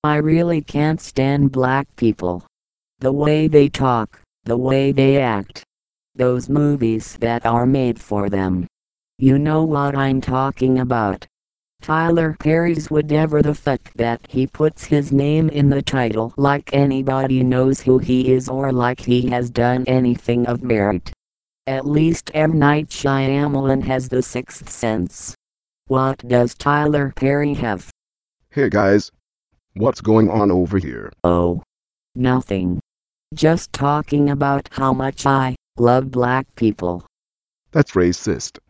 I really can't stand black people. The way they talk, the way they act. Those movies that are made for them. You know what I'm talking about. Tyler Perry's whatever the fuck that he puts his name in the title like anybody knows who he is or like he has done anything of merit. At least M. Night Shyamalan has the sixth sense. What does Tyler Perry have? Hey guys, what's going on over here? Oh, nothing. Just talking about how much I love black people. That's racist.